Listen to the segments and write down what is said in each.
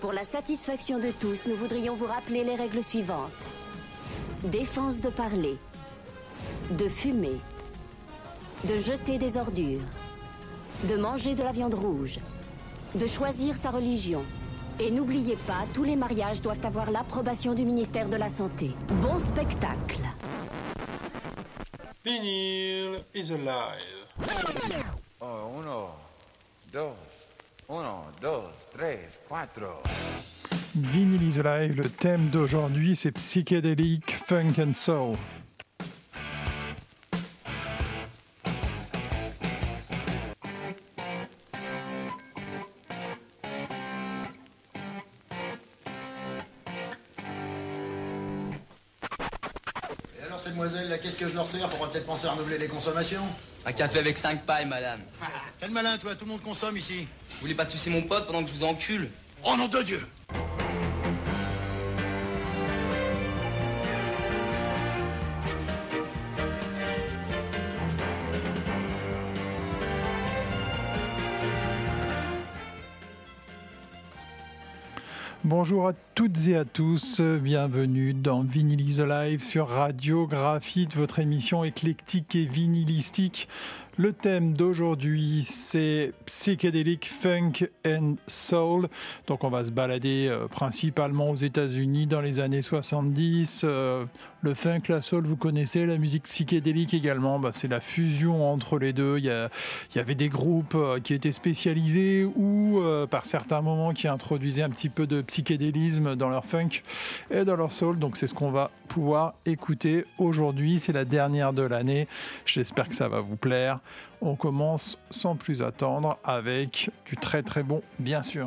Pour la satisfaction de tous, nous voudrions vous rappeler les règles suivantes. Défense de parler, de fumer, de jeter des ordures, de manger de la viande rouge, de choisir sa religion. Et n'oubliez pas, tous les mariages doivent avoir l'approbation du ministère de la Santé. Bon spectacle. Vinyl is alive. Oh, 1, 2, 3, 4. Vinyl is alive, le thème d'aujourd'hui c'est psychédélique, funk and soul. Mademoiselle, là, qu'est-ce que je leur sers? Faudra peut-être penser à renouveler les consommations. Un café avec 5 pailles, madame. Fais le malin, toi, tout le monde consomme ici. Vous voulez pas sucer mon pote pendant que je vous encule? Oh nom de Dieu! Bonjour à toutes et à tous, bienvenue dans Vinyl is Alive sur Radio Graphite, votre émission éclectique et vinylistique. Le thème d'aujourd'hui, c'est psychédélique, funk and soul. Donc on va se balader principalement aux États-Unis dans les années 70. Le funk, la soul, vous connaissez, la musique psychédélique également. C'est la fusion entre les deux. Il y avait des groupes qui étaient spécialisés ou par certains moments qui introduisaient un petit peu de psychédélisme dans leur funk et dans leur soul. Donc c'est ce qu'on va pouvoir écouter aujourd'hui. C'est la dernière de l'année. J'espère que ça va vous plaire. On commence sans plus attendre avec du très très bon, bien sûr.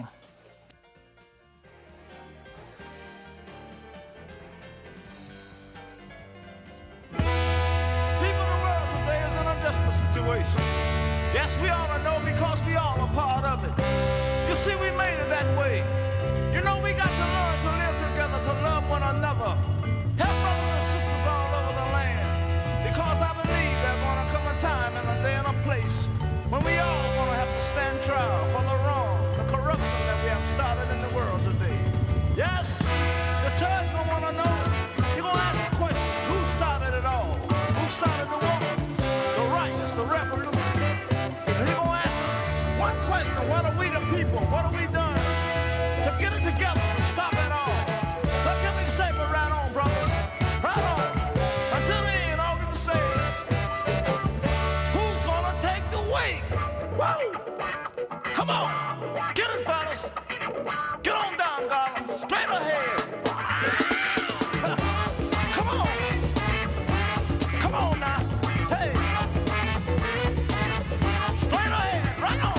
Yes, we all know because we all are part of it. You see, we made it that way. You know, we got to learn to live together, to love one another. Help brothers and sisters all over the land. Because I believe there's gonna come a time and a day and a place when we all gonna have to stand trial for the wrong, the corruption that we have started in the world today. Yes, the church gonna wanna know. You're gonna ask the question, who started it all? Who started the war? The riots, the revolution. One question, what are we the people? What have we done to get it together, to stop it all? What can we say? But right on, brothers. Right on. Until the end, all we can say is, who's gonna take the way? Whoa! Come on! Get it, fellas! Get on down, Garland. Straight ahead! Come on! Come on now! Hey! Straight ahead! Right on!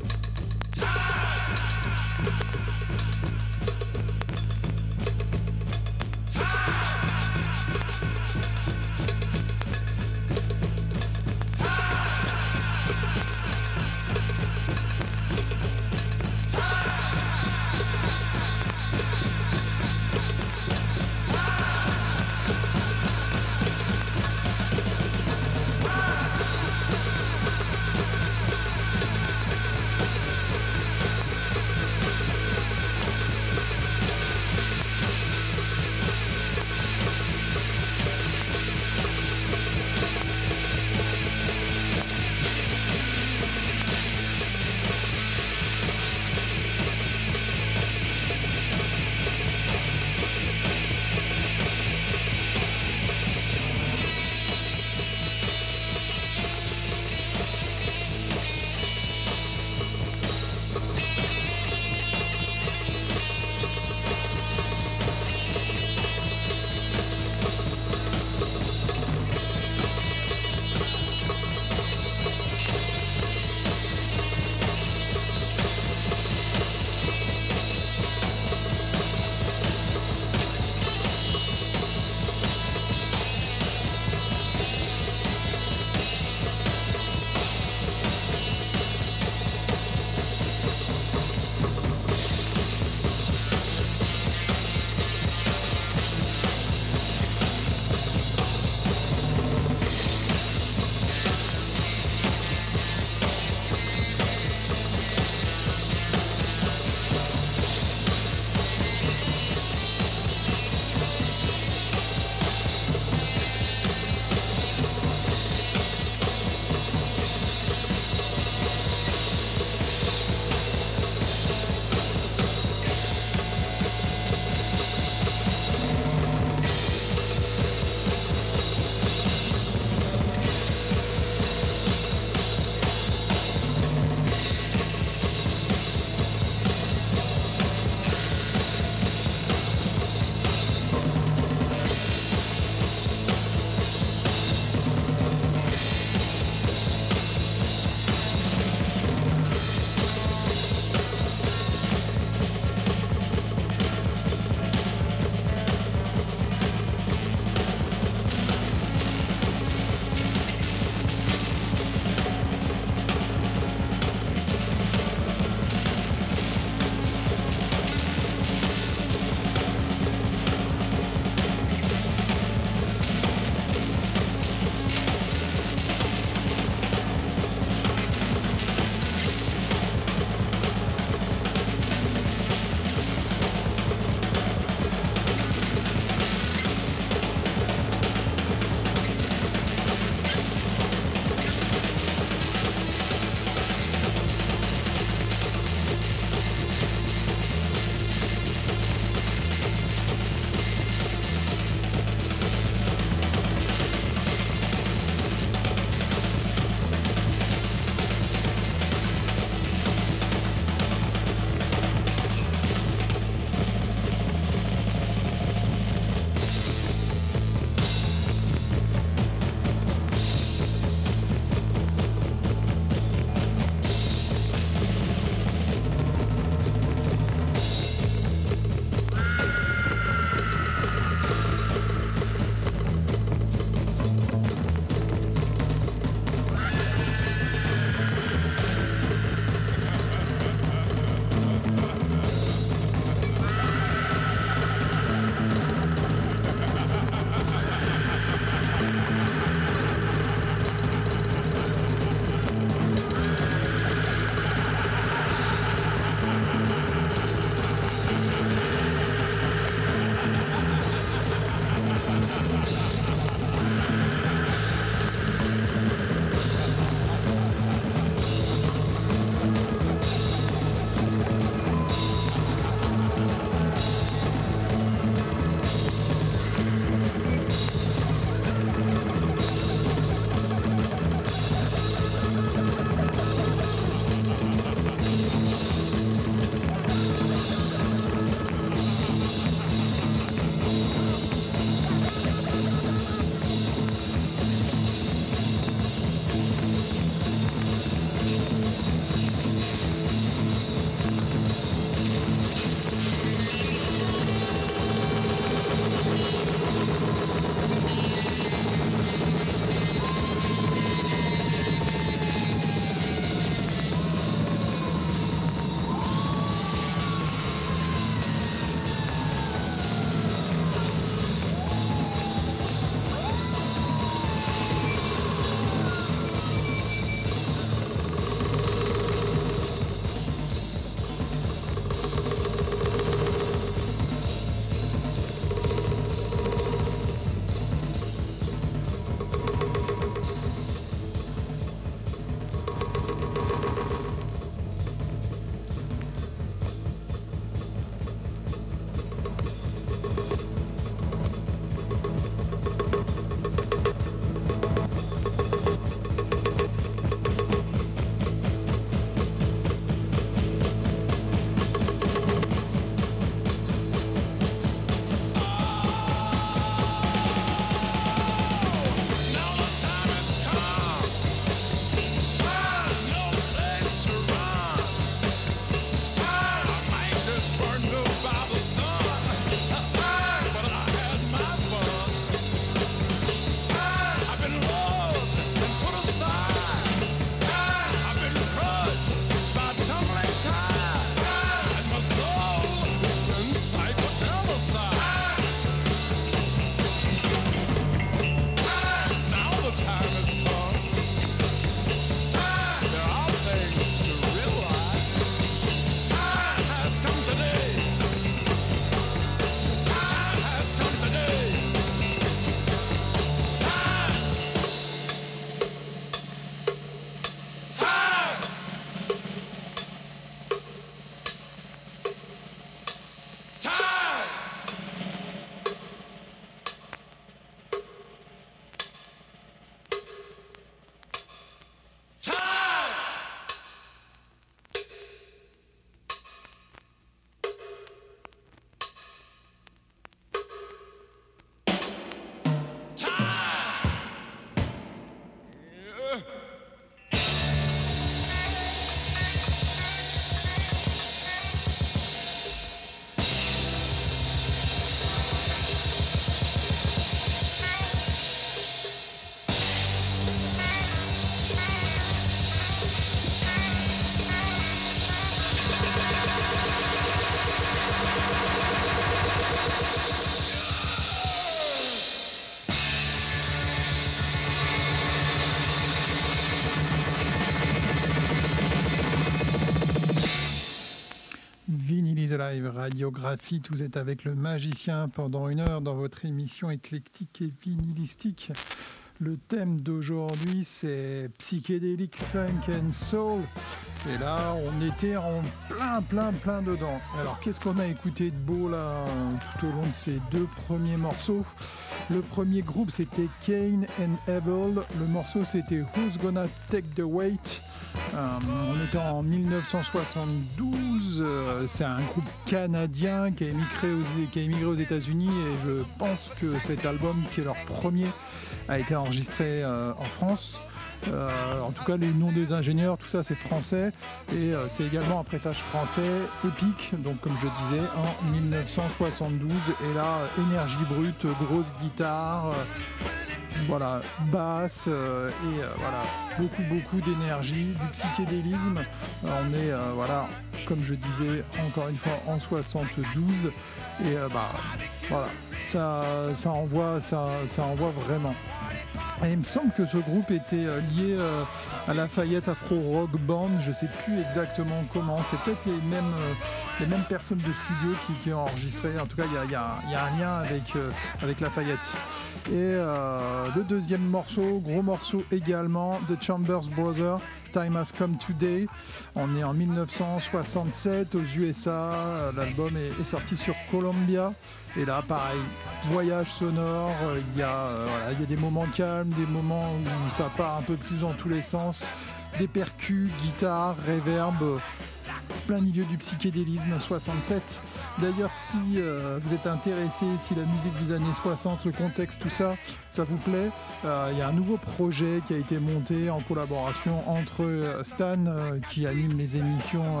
Live, Radio Graphite. Vous êtes avec le magicien pendant 1 heure dans votre émission éclectique et vinylistique. Le thème d'aujourd'hui, c'est psychédélique, funk and soul. Et là, on était en plein dedans. Alors, qu'est-ce qu'on a écouté de beau là tout au long de ces 2 premiers morceaux? Le premier groupe, c'était Cain and Abel. Le morceau, c'était Who's Gonna Take the Weight. On était en 1972. C'est un groupe canadien qui a émigré aux États-Unis, et je pense que cet album, qui est leur premier, a été enregistré en France. En tout cas, les noms des ingénieurs, tout ça, c'est français, et c'est également un pressage français épique, donc comme je disais, en 1972. Et là, énergie brute, grosse guitare, voilà, basse, et voilà, beaucoup d'énergie, du psychédélisme. On est, voilà, comme je disais, encore une fois, en 72, et voilà, ça envoie vraiment. Et il me semble que ce groupe était lié à Lafayette Afro Rock Band, je ne sais plus exactement comment, c'est peut-être les mêmes personnes de studio qui ont enregistré, en tout cas il y a un lien avec Lafayette. Et le deuxième morceau, gros morceau également, The Chambers Brothers, Time Has Come Today. On est en 1967 aux USA, l'album est sorti sur Columbia. Et là, pareil, voyage sonore, il y a des moments calmes, des moments où ça part un peu plus dans tous les sens, des percus, guitare, reverb, plein milieu du psychédélisme 67. D'ailleurs, si vous êtes intéressé, si la musique des années 60, le contexte, tout ça, ça vous plaît, il y a un nouveau projet qui a été monté en collaboration entre Stan, qui anime les émissions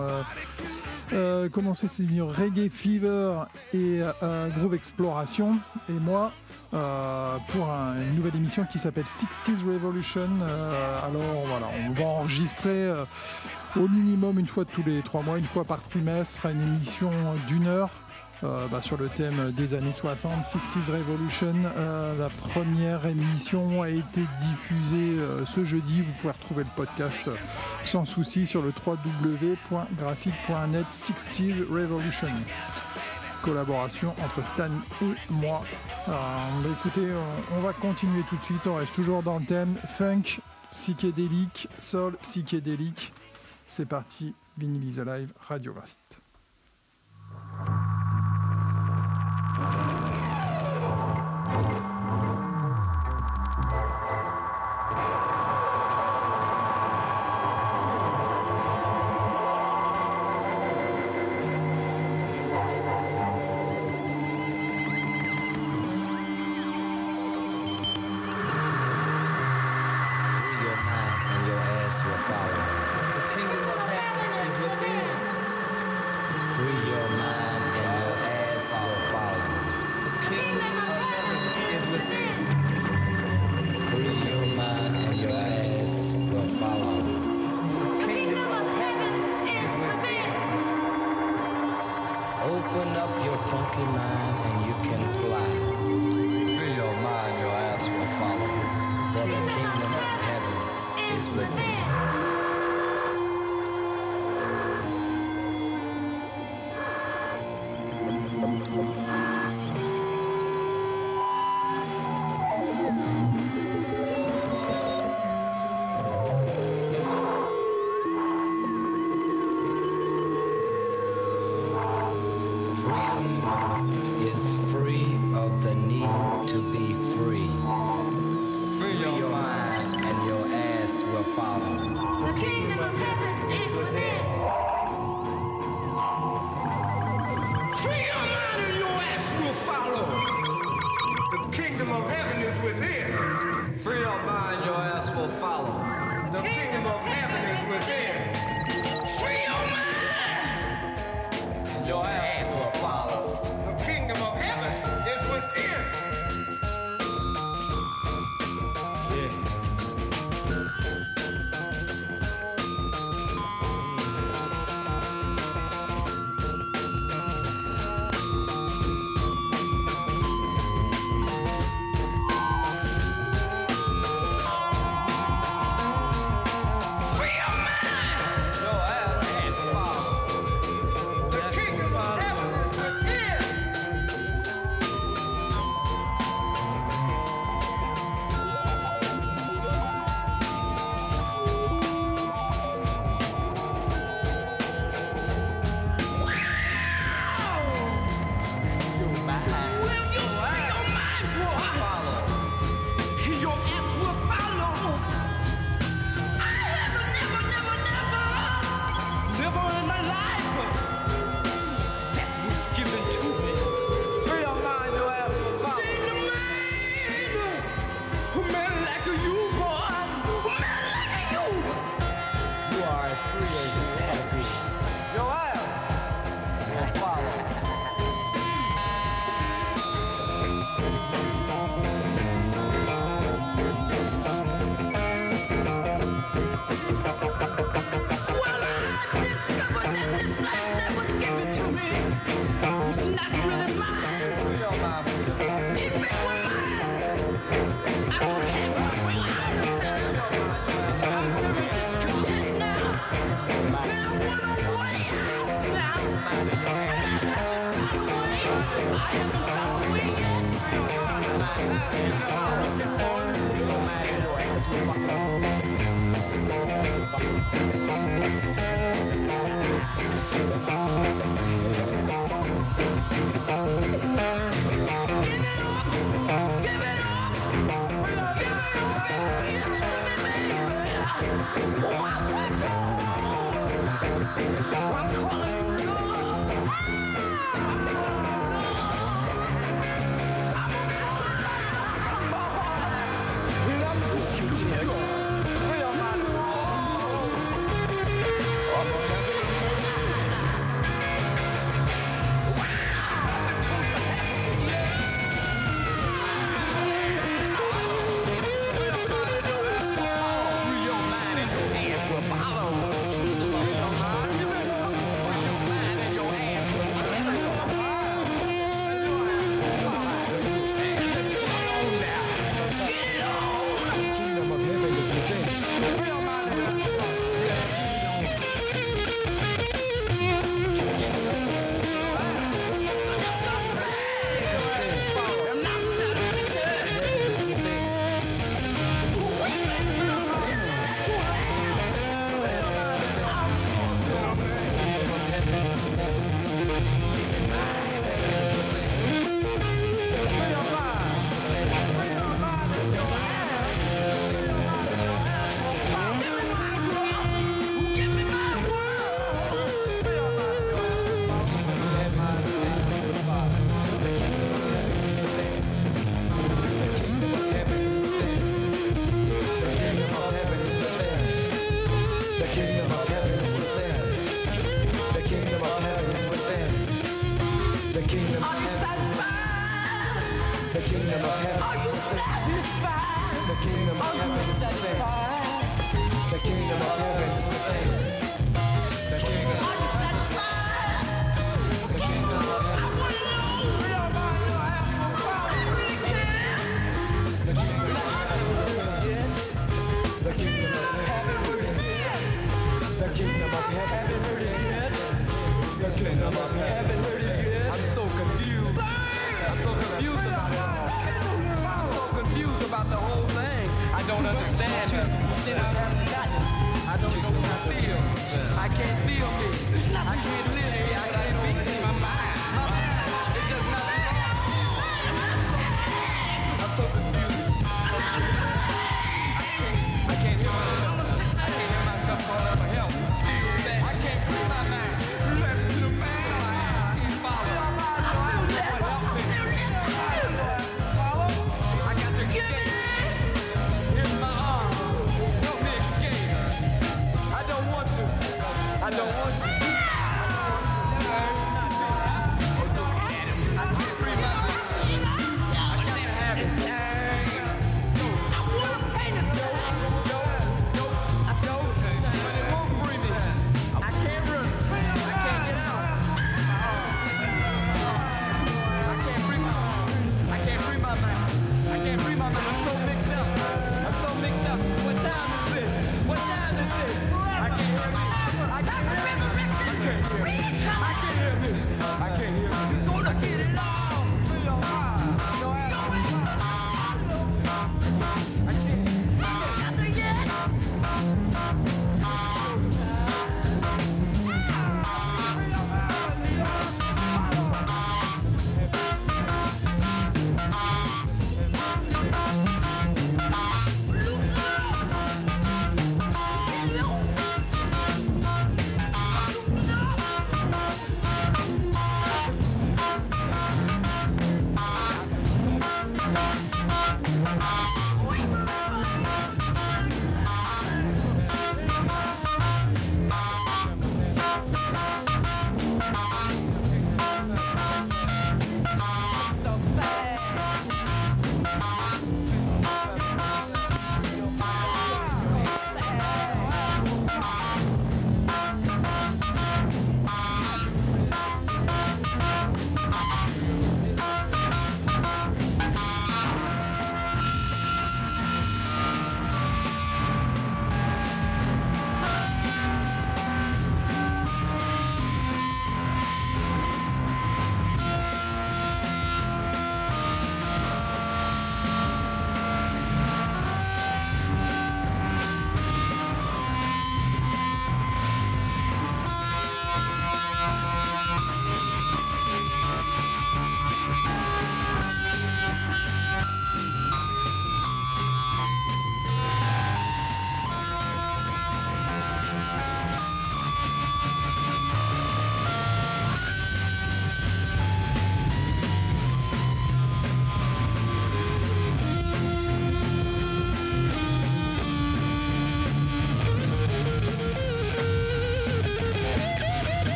Reggae Fever et Groove Exploration, et moi, pour une nouvelle émission qui s'appelle 60s Revolution. Alors voilà, on va enregistrer au minimum une fois tous les 3 mois, une fois par trimestre, une émission d'1 heure sur le thème des années 60, 60s Revolution. La première émission a été diffusée ce jeudi. Vous pouvez retrouver le podcast sans souci sur le www.graphite.net. 60s Revolution. Collaboration entre Stan et moi. Écoutez, on va continuer tout de suite. On reste toujours dans le thème funk, psychédélique, soul, psychédélique. C'est parti, Vinyl is Alive, Radio Graphite. Free your mind and your ass will follow.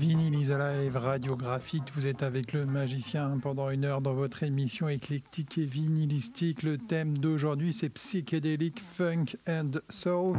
Vinyl is Alive, Radio Graphite. Vous êtes avec le magicien pendant 1 heure dans votre émission éclectique et vinylistique. Le thème d'aujourd'hui, c'est psychédélique, funk and soul.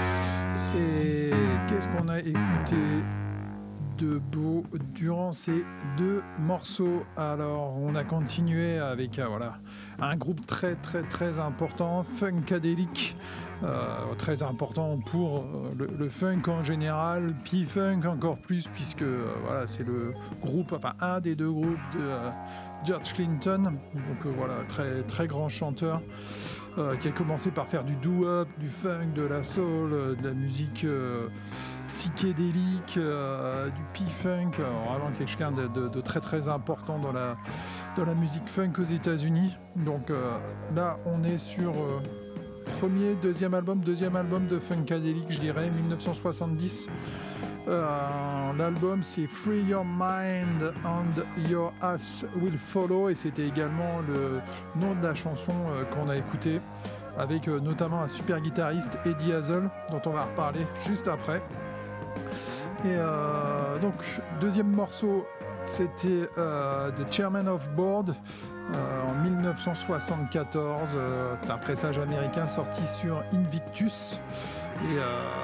Et qu'est-ce qu'on a écouté de beau durant ces 2 morceaux? Alors, on a continué avec un groupe très très très important, Funkadelic, très important pour le funk en général, P-Funk encore plus, puisque c'est le groupe, un des 2 groupes de George Clinton, donc très très grand chanteur, qui a commencé par faire du doo-wop, du funk, de la soul, de la musique psychédélique, du P-Funk, vraiment quelqu'un de très très important dans la musique funk aux États-Unis. Donc là, on est sur deuxième album de Funkadelic, je dirais, 1970. L'album, c'est Free Your Mind and Your Ass Will Follow, et c'était également le nom de la chanson qu'on a écoutée, avec notamment un super guitariste, Eddie Hazel, dont on va reparler juste après. Et donc, deuxième morceau, c'était The Chairman of Board en 1974, un pressage américain sorti sur Invictus. Et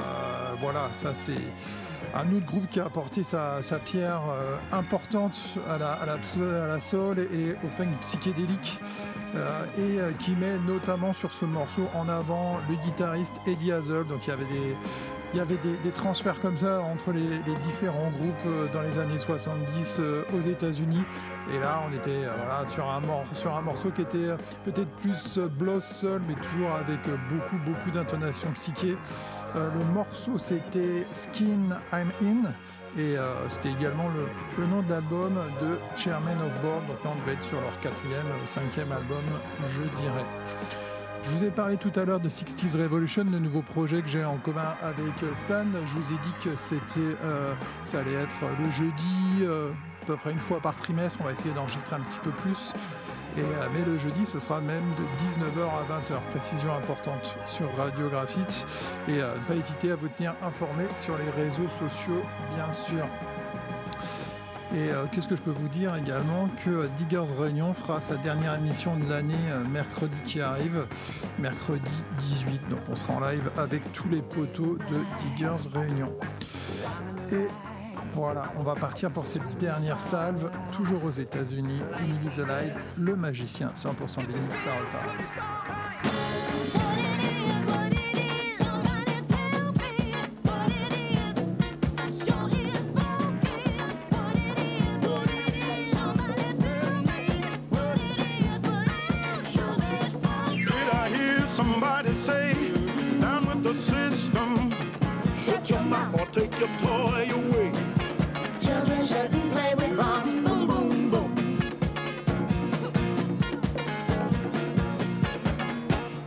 ça c'est un autre groupe qui a apporté sa pierre importante à la soul et au funk psychédélique, et qui met notamment sur ce morceau en avant le guitariste Eddie Hazel. Donc il y avait des transferts comme ça entre les différents groupes dans les années 70 aux États-Unis. Et là, on était sur un morceau qui était peut-être plus blues soul, mais toujours avec beaucoup d'intonation psyché. Le morceau, c'était Skin I'm In, et c'était également le nom de l'album de Chairman of Board. Donc là, on devait être sur leur 4e, 5e album, je dirais. Je vous ai parlé tout à l'heure de 60s Revolution, le nouveau projet que j'ai en commun avec Stan. Je vous ai dit que ça allait être le jeudi, à peu près 1 fois par trimestre. On va essayer d'enregistrer un petit peu plus. Mais le jeudi, ce sera même de 19h à 20h. Précision importante sur Radio Graphite. Et ne pas hésiter à vous tenir informé sur les réseaux sociaux, bien sûr. Et qu'est-ce que je peux vous dire également, que Diggers Réunion fera sa dernière émission de l'année mercredi qui arrive, mercredi 18. Donc on sera en live avec tous les poteaux de Diggers Réunion. Et voilà, on va partir pour cette dernière salve, toujours aux États-Unis. Vinyl is Alive, le magicien, 100% vinyle, ça repart. Somebody say, down with the system. Shut your mouth or take your toy away. Children shouldn't play with bombs. Boom, boom, boom.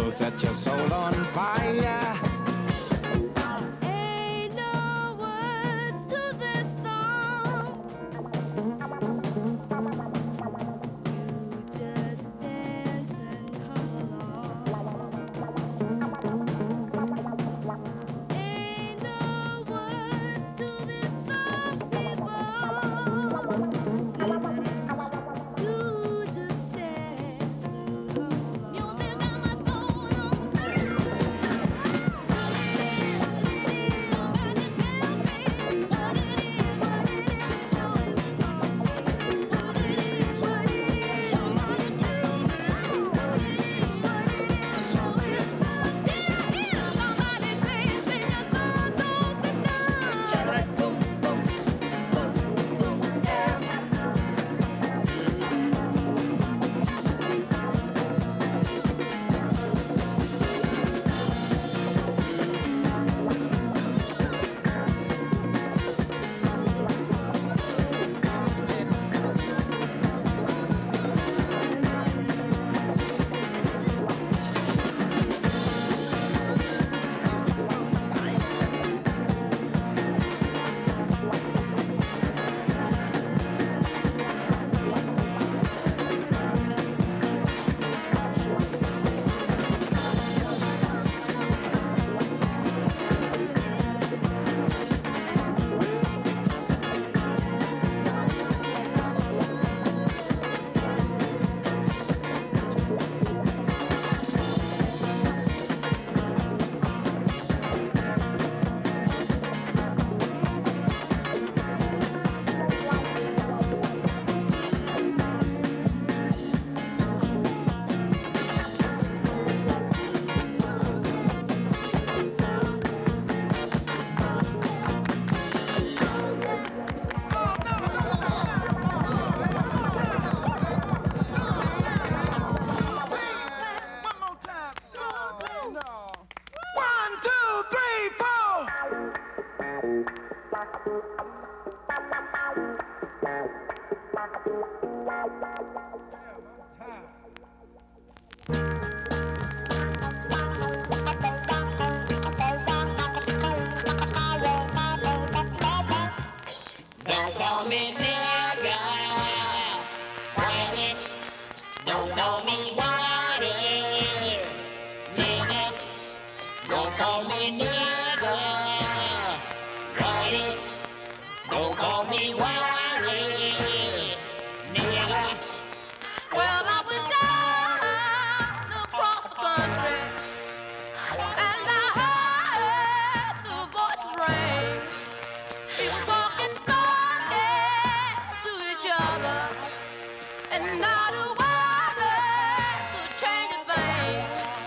will set your soul on fire. Ain't no words to this song. You just dance and come along. Ain't no words to this song, people. You just dance and come along. Music got my soul on fire. Somebody tell me what it is, show it all. What it is, somebody tell me what it is, show it all. Yeah, somebody say it, sing a song, so sit down. Boom, boom, boom, boom, yeah. One more time. No. 1, 2, 3, 4. Don't call me nigga, white it. Don't call me white, nigga. Don't call me nigga, white it. Don't call me white, nigga. Well, I was down across the country, and I heard the voices ring. People talking funny to each other, and not a word could change a thing.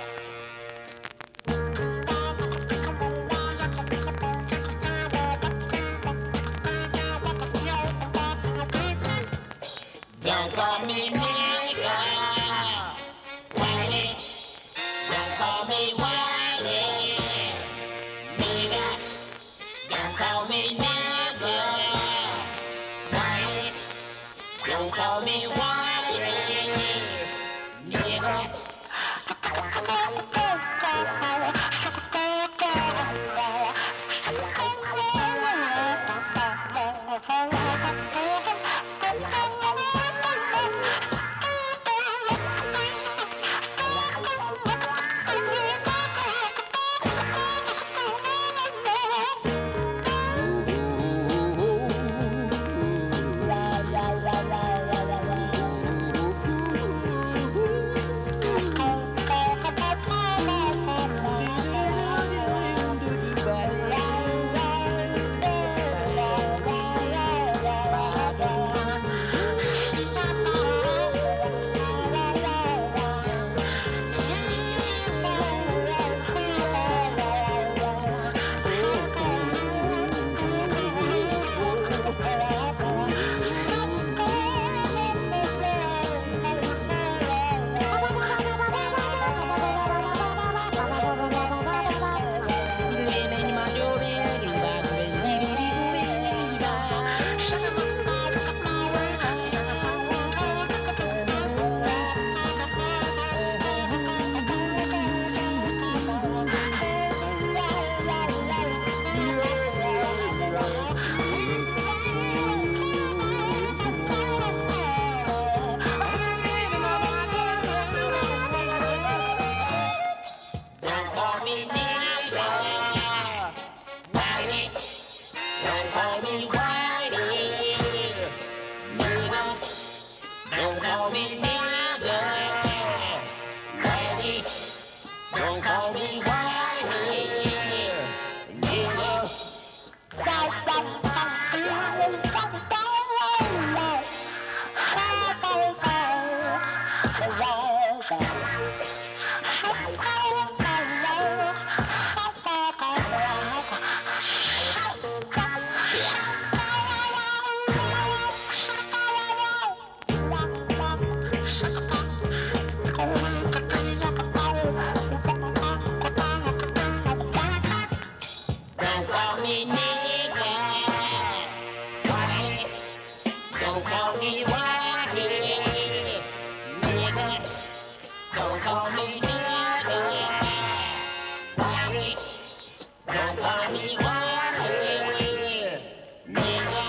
Don't call me nigga, whitey. Don't call me whitey, nigga. Don't call me nigga, whitey. Don't call me whitey, nigga. me why, nigga.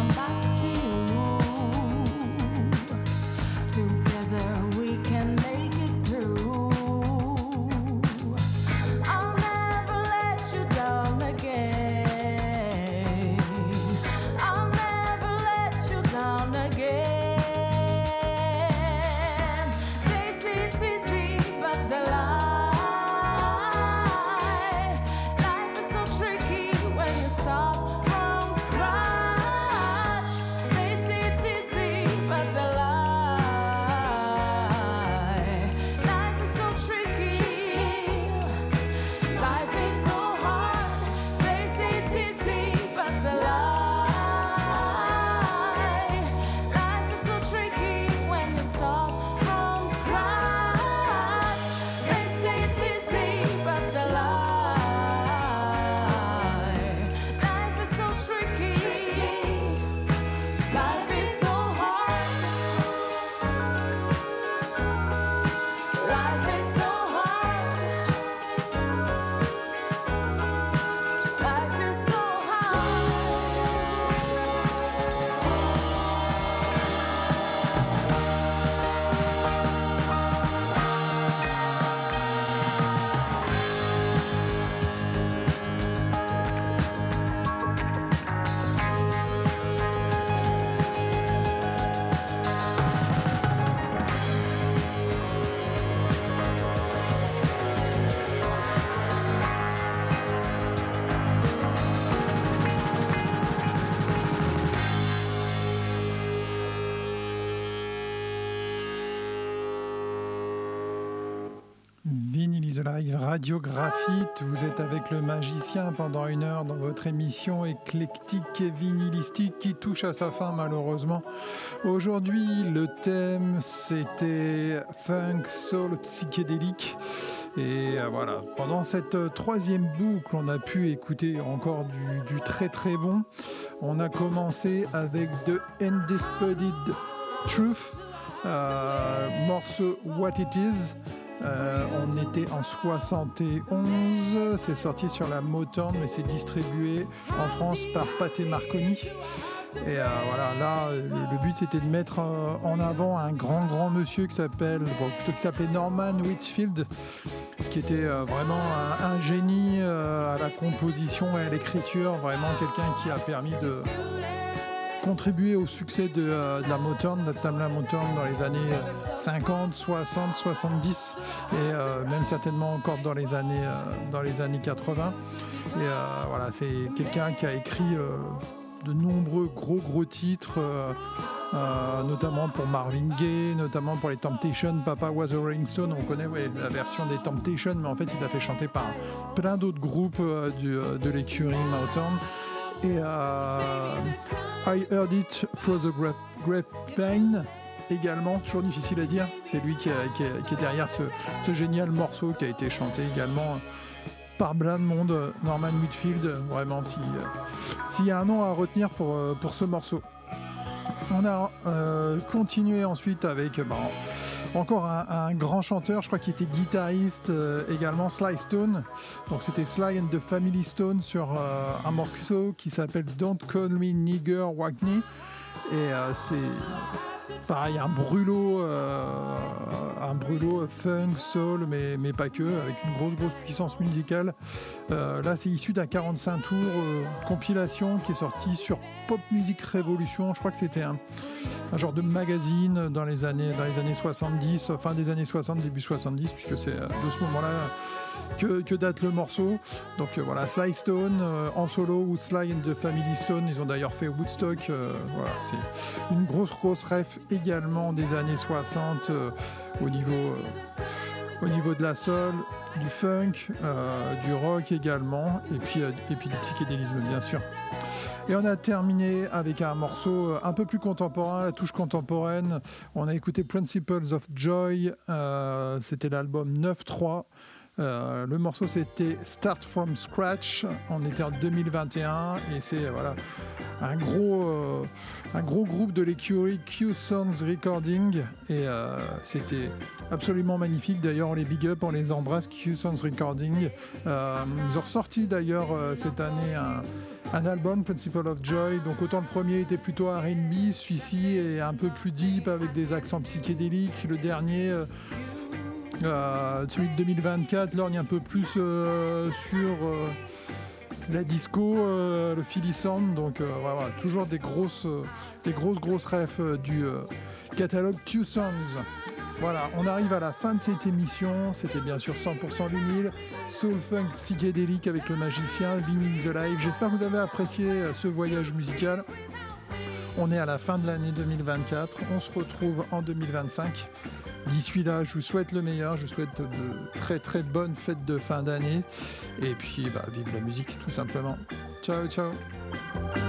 Together we can make Vinyl is Alive, Radio Graphite. Vous êtes avec le magicien pendant 1 heure dans votre émission éclectique et vinylistique qui touche à sa fin malheureusement. Aujourd'hui, le thème c'était funk, soul, psychédélique. Et voilà, pendant cette 3e boucle, on a pu écouter encore du très très bon. On a commencé avec The Undisputed Truth, morceau What It Is. On était en 71, c'est sorti sur la Motown, mais c'est distribué en France par Pathé Marconi. Et voilà, là, le but c'était de mettre en avant un grand monsieur qui s'appelait Norman Whitfield, qui était vraiment un génie à la composition et à l'écriture, vraiment quelqu'un qui a permis de contribuer au succès de la Motown, de la Tamla Motown dans les années 50, 60, 70 et même certainement encore dans les années 80. Et voilà, c'est quelqu'un qui a écrit de nombreux gros titres, notamment pour Marvin Gaye, notamment pour les Temptations. Papa Was a Rolling Stone, on connaît la version des Temptations, mais en fait il a fait chanter par plein d'autres groupes de l'écurie Motown. Et I Heard It Through the Grapevine également, toujours difficile à dire, c'est lui qui est derrière ce génial morceau qui a été chanté également par plein de monde, Norman Whitfield, vraiment s'il y a un nom à retenir pour ce morceau. On a continué ensuite avec encore un grand chanteur, je crois qu'il était guitariste également, Sly Stone. Donc c'était Sly and the Family Stone sur un morceau qui s'appelle Don't Call Me Nigger Wackney. Et c'est pareil, un brûlot funk, soul, mais pas que, avec une grosse puissance musicale. Là, c'est issu d'un 45 tours compilation qui est sorti sur Pop Music Revolution. Je crois que c'était un genre de magazine dans les années 70, fin des années 60, début 70, puisque c'est de ce moment-là que date le morceau. Donc voilà, Sly Stone en solo ou Sly and the Family Stone, ils ont d'ailleurs fait Woodstock. Voilà, c'est une grosse ref également des années 60 au niveau de la soul, du funk, du rock également, et puis du psychédélisme bien sûr. Et on a terminé avec un morceau un peu plus contemporain, la touche contemporaine. On a écouté Principles of Joy, c'était l'album 9-3. Le morceau c'était Start From Scratch, on était en 2021 et c'est voilà, un gros groupe de l'écurie Q-Sounds Recording et c'était absolument magnifique. D'ailleurs on les big up, on les embrasse, Q-Sounds Recording. Ils ont ressorti d'ailleurs cette année un album, Principle of Joy. Donc autant le premier était plutôt R&B, celui-ci est un peu plus deep avec des accents psychédéliques. Le dernier celui de 2024 lorgne un peu plus sur la disco, le Philly Sound, donc voilà, toujours des grosses refs du catalogue Q-Sounds. Voilà, on arrive à la fin de cette émission. C'était bien sûr 100% vinyle, soul funk psychédélique avec le magicien, Vinyl is Alive. J'espère que vous avez apprécié ce voyage musical. On est à la fin de l'année 2024, on se retrouve en 2025. D'ici là, je vous souhaite le meilleur, je vous souhaite de très bonnes fêtes de fin d'année. Et puis, vive la musique tout simplement. Ciao.